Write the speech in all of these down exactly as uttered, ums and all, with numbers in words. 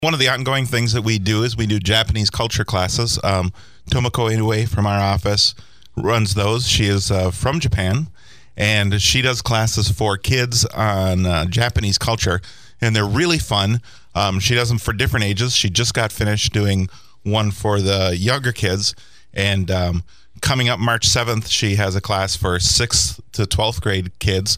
One of the ongoing things that we do is we do Japanese culture classes. Um, Tomoko Inoue from our office runs those. She is uh, from Japan, and she does classes for kids on uh, Japanese culture, and they're really fun. Um, she does them for different ages. She just got finished doing one for the younger kids, and um, coming up March seventh, she has a class for sixth to twelfth grade kids,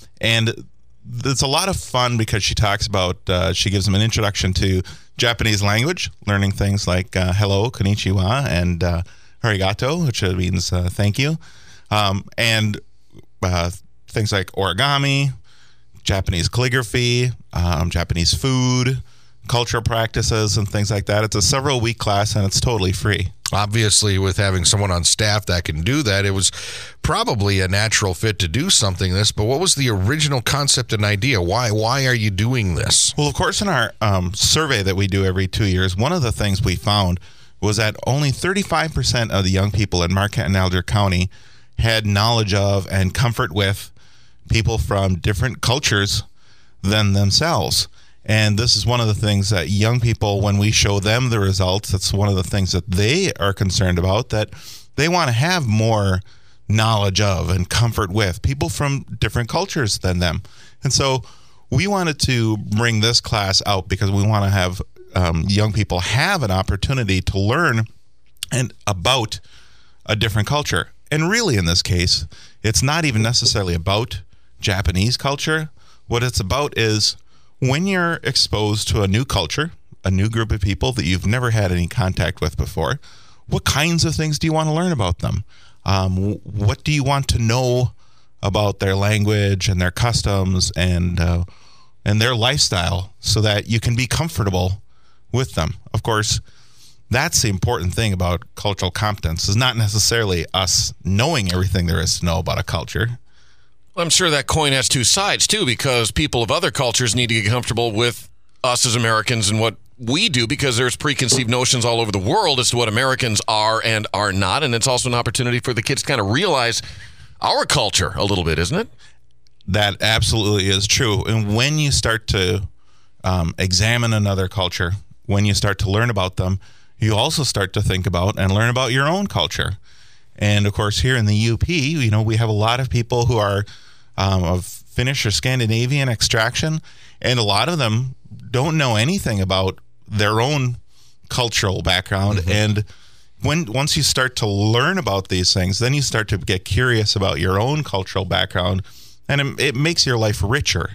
and it's a lot of fun because she talks about, uh, she gives them an introduction to Japanese language, learning things like uh, hello, konnichiwa, and uh, arigato, which means uh, thank you, um, and uh, things like origami, Japanese calligraphy, um, Japanese food, cultural practices, and things like that. It's a several week class, and it's totally free. Obviously, with having someone on staff that can do that, it was probably a natural fit to do something like this. But what was the original concept and idea? Why why are you doing this? Well, of course, in our um, survey that we do every two years, one of the things we found was that only thirty-five percent of the young people in Marquette and Alger County had knowledge of and comfort with people from different cultures than themselves. And this is one of the things that young people, when we show them the results, that's one of the things that they are concerned about, that they want to have more knowledge of and comfort with people from different cultures than them. And so we wanted to bring this class out because we want to have um, young people have an opportunity to learn and about a different culture. And really, in this case, it's not even necessarily about Japanese culture. What it's about is when you're exposed to a new culture, a new group of people that you've never had any contact with before, what kinds of things do you want to learn about them? Um, what do you want to know about their language and their customs and uh, and their lifestyle so that you can be comfortable with them? Of course, that's the important thing about cultural competence, is not necessarily us knowing everything there is to know about a culture. I'm sure that coin has two sides, too, because people of other cultures need to get comfortable with us as Americans and what we do, because there's preconceived notions all over the world as to what Americans are and are not. And it's also an opportunity for the kids to kind of realize our culture a little bit, isn't it? That absolutely is true. And when you start to um, examine another culture, when you start to learn about them, you also start to think about and learn about your own culture. And, of course, here in the U P, you know, we have a lot of people who are um, of Finnish or Scandinavian extraction, and a lot of them don't know anything about their own cultural background. Mm-hmm. And when once you start to learn about these things, then you start to get curious about your own cultural background, and it, it makes your life richer.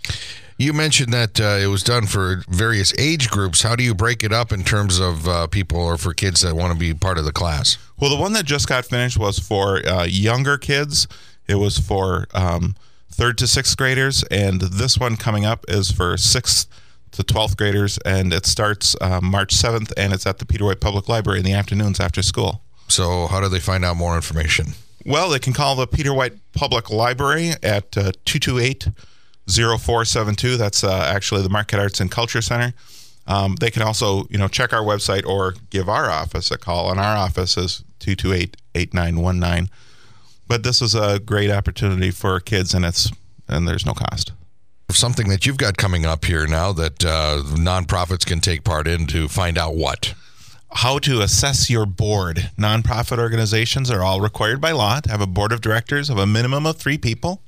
You mentioned that uh, it was done for various age groups. How do you break it up in terms of uh, people or for kids that want to be part of the class? Well, the one that just got finished was for uh, younger kids. It was for um, third to sixth graders, and this one coming up is for sixth to twelfth graders, and it starts uh, March seventh, and it's at the Peter White Public Library in the afternoons after school. So how do they find out more information? Well, they can call the Peter White Public Library at uh, two two eight, zero four seven two. That's uh, actually the Marquette Arts and Culture Center. Um, they can also, you know, check our website or give our office a call, and our office is two two eight, eight nine one nine. But this is a great opportunity for kids, and it's and there's no cost. Something that you've got coming up here now that uh, nonprofits can take part in to find out what? How to assess your board. Nonprofit organizations are all required by law to have a board of directors of a minimum of three people.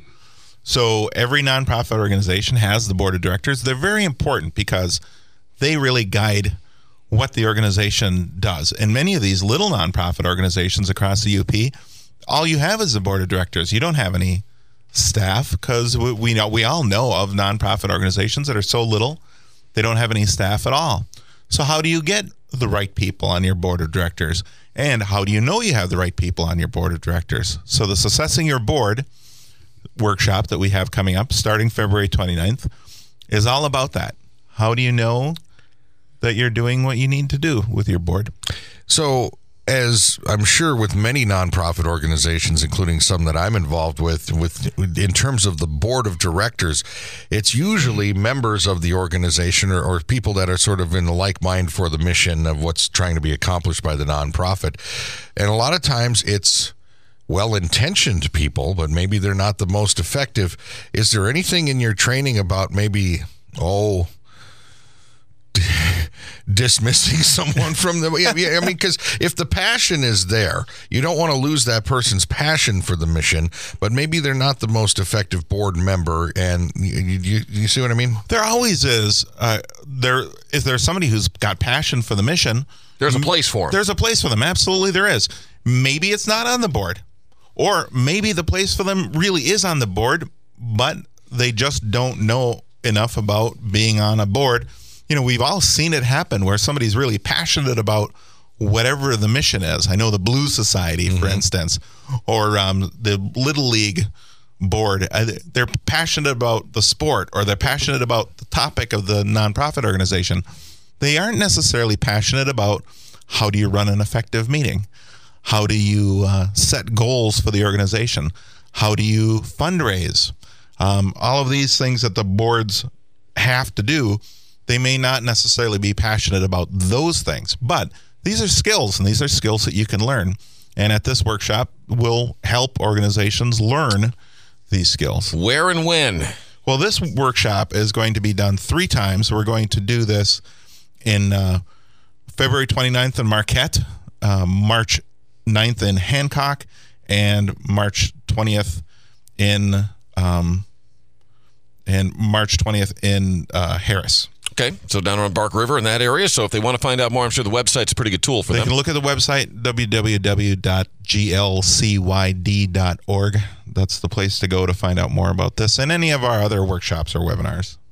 So every nonprofit organization has the board of directors. They're very important because they really guide what the organization does. And many of these little nonprofit organizations across the U P, all you have is the board of directors. You don't have any staff, because we, we know we all know of nonprofit organizations that are so little they don't have any staff at all. So how do you get the right people on your board of directors? And how do you know you have the right people on your board of directors? So this Assessing Your Board workshop that we have coming up starting February twenty-ninth is all about that. How do you know that you're doing what you need to do with your board? So, as I'm sure with many nonprofit organizations, including some that I'm involved with, with in terms of the board of directors, it's usually members of the organization or, or people that are sort of in the like mind for the mission of what's trying to be accomplished by the nonprofit. And a lot of times it's well-intentioned people, but maybe they're not the most effective. Is there anything in your training about maybe, oh, dismissing someone from the yeah, yeah I mean, because if the passion is there, you don't want to lose that person's passion for the mission, but maybe they're not the most effective board member, and you, you, you see what I mean? There always is. Uh, there is there somebody who's got passion for the mission. There's a place for them. There's a place for them. Absolutely, there is. Maybe it's not on the board, or maybe the place for them really is on the board, but they just don't know enough about being on a board. You know, we've all seen it happen where somebody's really passionate about whatever the mission is. I know the Blues Society, for mm-hmm. instance, or um, the Little League board. They're passionate about the sport, or they're passionate about the topic of the nonprofit organization. They aren't necessarily passionate about how do you run an effective meeting? How do you uh, set goals for the organization? How do you fundraise? Um, all of these things that the boards have to do, they may not necessarily be passionate about those things, but these are skills, and these are skills that you can learn. And at this workshop, we'll help organizations learn these skills. Where and when? Well, this workshop is going to be done three times. We're going to do this in uh, February twenty-ninth in Marquette, uh, March ninth in Hancock, and March twentieth in um, and March twentieth in uh, Harris. Okay, so down on Bark River in that area. So if they want to find out more, I'm sure the website's a pretty good tool for they them. They can look at the website, w w w dot g l c y d dot org. That's the place to go to find out more about this and any of our other workshops or webinars.